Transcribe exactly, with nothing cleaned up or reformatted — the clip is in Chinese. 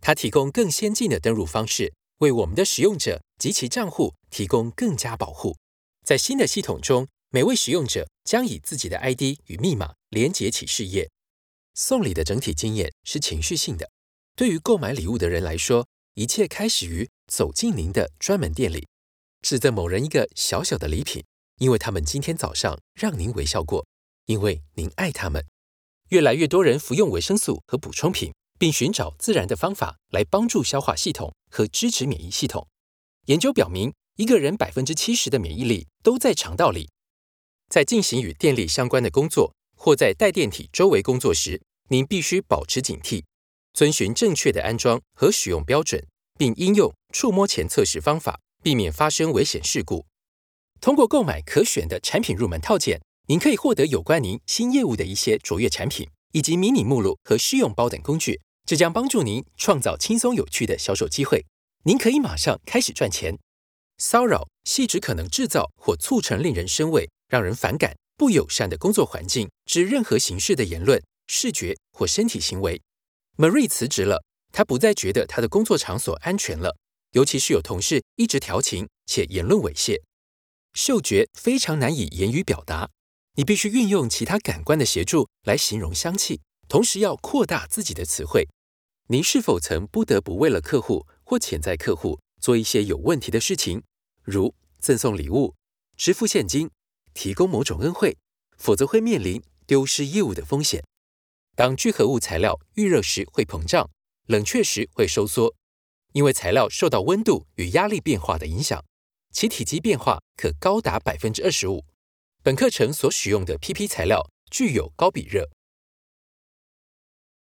它提供更先进的登入方式，为我们的使用者及其账户提供更加保护。在新的系统中，每位使用者将以自己的 I D 与密码连结起事页。送礼的整体经验是情绪性的。对于购买礼物的人来说，一切开始于走进您的专门店里，制赠某人一个小小的礼品，因为他们今天早上让您微笑过，因为您爱他们。越来越多人服用维生素和补充品，并寻找自然的方法来帮助消化系统和支持免疫系统。研究表明，一个人 百分之七十 的免疫力都在肠道里。在进行与电力相关的工作，或在带电体周围工作时，您必须保持警惕，遵循正确的安装和使用标准，并应用触摸前测试方法，避免发生危险事故。通过购买可选的产品入门套件，您可以获得有关您新业务的一些卓越产品，以及迷你目录和试用包等工具，这将帮助您创造轻松有趣的销售机会。您可以马上开始赚钱。骚扰系指可能制造或促成令人生畏、让人反感、不友善的工作环境之任何形式的言论、视觉或身体行为。Marie 辞职了，她不再觉得她的工作场所安全了，尤其是有同事一直调情且言论猥亵。嗅觉非常难以言语表达，你必须运用其他感官的协助来形容香气，同时要扩大自己的词汇。您是否曾不得不为了客户或潜在客户做一些有问题的事情，如赠送礼物、支付现金、提供某种恩惠，否则会面临丢失业务的风险？当聚合物材料预热时会膨胀，冷却时会收缩，因为材料受到温度与压力变化的影响，其体积变化可高达 百分之二十五。本课程所使用的 P P 材料具有高比热，